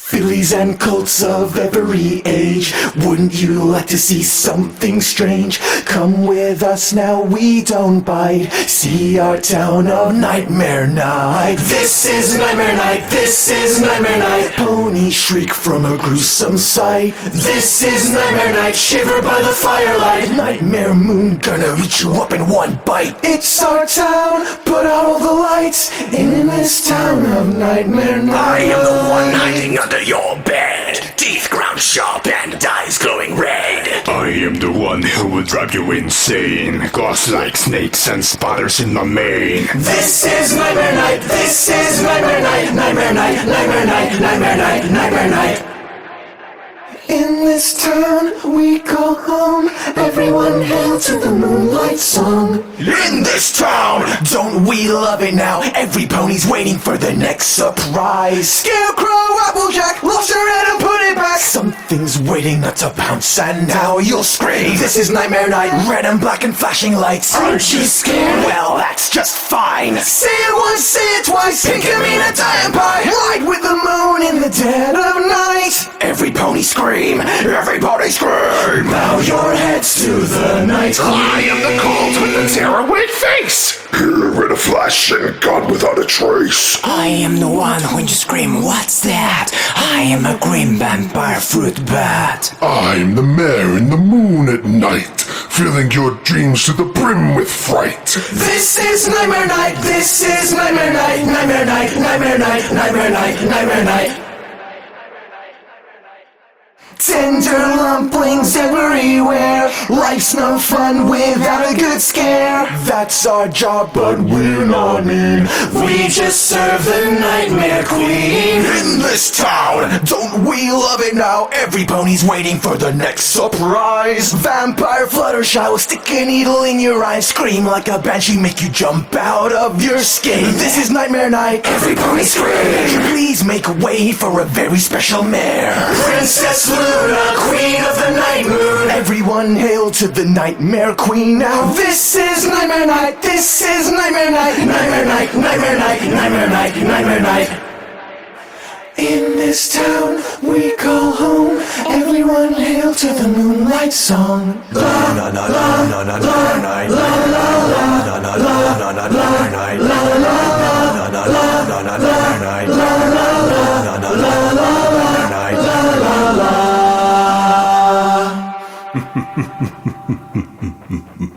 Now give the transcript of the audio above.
Fillies and colts of every age, wouldn't you like to see something strange? Come with us now, we don't bite. See our town of Nightmare Night. This is Nightmare Night, this is Nightmare Night. Ponies shriek from a gruesome sight. This is Nightmare Night, shiver by the firelight. Nightmare Moon gonna eat you up in one bite. It's our town, put out all the lights in this town of Nightmare Night. I am the one hiding under your bed, teeth ground sharp and eyes glowing red. I am the one who will drive you insane, glass like snakes and spiders in my mane. This is Nightmare Night, this is Nightmare Night, Nightmare Night, Nightmare Night, Nightmare Night, Nightmare Night. In this town we call home, everyone hail to the moonlight song. In this town, don't we love it now? Every pony's waiting for the next surprise. Scarecrow, Applejack, lost your head and put it back. Something's waiting not to pounce and now you'll scream. This is Nightmare Night, red and black and flashing lights. Aren't you scared? Well, that's just fine. Say it once, say it twice, pink and mean a diamond pie. Light with the moon in the dead of night. Every pony scream, everybody scream. Bow your heads to the night. I am the colt with the tearaway face, here with a flash and gone without a trace. I am the one when you scream, what's that? I am a green vampire fruit bat. I'm the mayor in the moon at night, filling your dreams to the brim with fright. This is Nightmare Night, this is Nightmare Night, Nightmare Night, Nightmare Night, Nightmare Night, Nightmare Night. Tender lumplings everywhere. Life's no fun without a good scare. That's our job, but we're not mean. We just serve the Nightmare Queen. In this town, don't we love it now? Every pony's waiting for the next surprise. Vampire Fluttershy will stick a needle in your eye. Scream like a banshee, make you jump out of your skin. This is Nightmare Night, every pony scream. Please make way for a very special mare, Princess Luna, Queen of the Night Moon. Everyone hail to the Nightmare Queen now. This is Nightmare Night, this is Nightmare Night, Nightmare Night, Nightmare Night, Nightmare Night, Nightmare Night. In this town we call home, everyone hail to the moonlight song. La la la la la la la la la la la la la la la la la la.